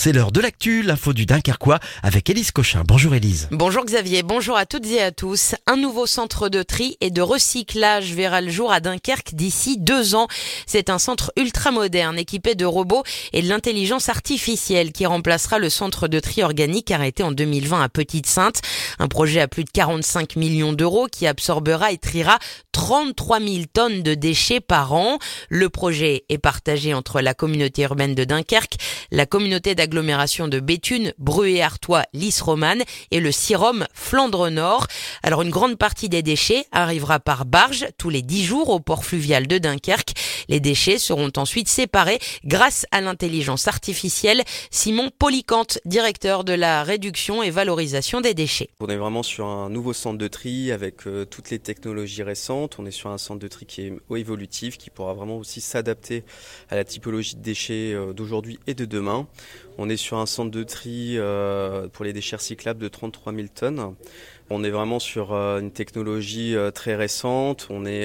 C'est l'heure de l'actu, l'info du Dunkerquois avec Élise Cochin. Bonjour Élise. Bonjour Xavier, bonjour à toutes et à tous. Un nouveau centre de tri et de recyclage verra le jour à Dunkerque d'ici 2 ans. C'est un centre ultramoderne équipé de robots et de l'intelligence artificielle qui remplacera le centre de tri organique arrêté en 2020 à Petite-Sainte. Un projet à plus de 45 millions d'euros qui absorbera et triera 33 000 tonnes de déchets par an. Le projet est partagé entre la communauté urbaine de Dunkerque, la communauté d'agglomération de Béthune, Bruay-Artois, Lys-Romane et le CIROM Flandre-Nord. Alors une grande partie des déchets arrivera par barge tous les 10 jours au port fluvial de Dunkerque. Les déchets seront ensuite séparés grâce à l'intelligence artificielle. Simon Policante, directeur de la réduction et valorisation des déchets. On est vraiment sur un nouveau centre de tri avec toutes les technologies récentes. On est sur un centre de tri qui est évolutif, qui pourra vraiment aussi s'adapter à la typologie de déchets d'aujourd'hui et de demain. On est sur un centre de tri pour les déchets recyclables de 33 000 tonnes. On est vraiment sur une technologie très récente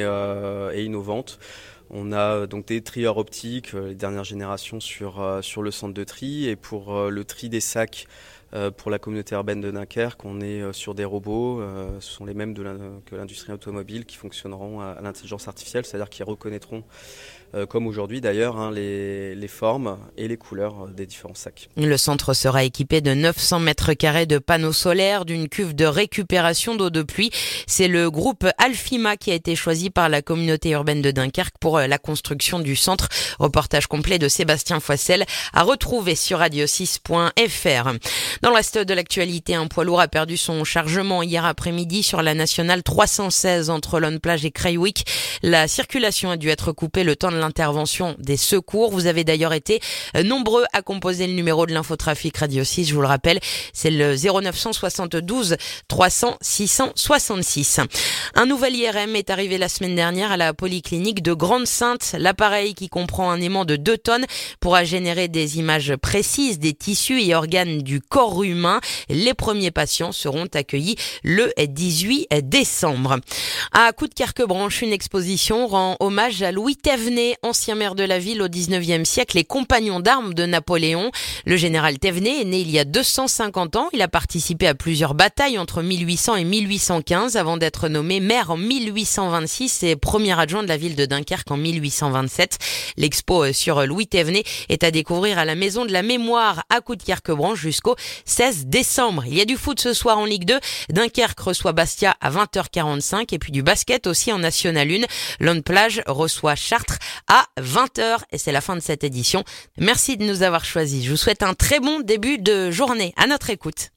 et innovante. On a donc des trieurs optiques, les dernières générations sur le centre de tri. Et pour le tri des sacs pour la communauté urbaine de Dunkerque, on est sur des robots. Ce sont les mêmes que l'industrie automobile qui fonctionneront à l'intelligence artificielle, c'est-à-dire qui reconnaîtront, comme aujourd'hui d'ailleurs, les formes et les couleurs des différents sacs. Le centre sera équipé de 900 mètres carrés de panneaux solaires, d'une cuve de récupération d'eau de pluie. C'est le groupe Alfima qui a été choisi par la communauté urbaine de Dunkerque pour la construction du centre. Reportage complet de Sébastien Foissel à retrouver sur radio6.fr. Dans le reste de l'actualité, un poids lourd a perdu son chargement hier après-midi sur la nationale 316 entre Lonne-Plage et Crailwick. La circulation a dû être coupée le temps de l'intervention des secours. Vous avez d'ailleurs été nombreux à composer le numéro de l'infotrafic Radio 6. Je vous le rappelle, c'est le 0972 300 666. Un nouvel IRM est arrivé la semaine dernière à la polyclinique de Grande-Synthe. L'appareil qui comprend un aimant de 2 tonnes pourra générer des images précises des tissus et organes du corps humain. Les premiers patients seront accueillis le 18 décembre. À Coudekerque-Branche, une exposition rend hommage à Louis Thévenet, ancien maire de la ville au 19e siècle et compagnon d'armes de Napoléon. Le général Thévenet est né il y a 250 ans. Il a participé à plusieurs batailles entre 1800 et 1815 avant d'être nommé maire en 1826 et premier adjoint de la ville de Dunkerque en 1827. L'expo sur Louis Thévenet est à découvrir à la Maison de la Mémoire à Coudekerque-Branche jusqu'au 16 décembre. Il y a du foot ce soir en Ligue 2. Dunkerque reçoit Bastia à 20h45 et puis du basket aussi en National 1. Lonne-Plage reçoit Chartres à 20h et c'est la fin de cette édition. Merci de nous avoir choisis. Je vous souhaite un très bon début de journée. À notre écoute.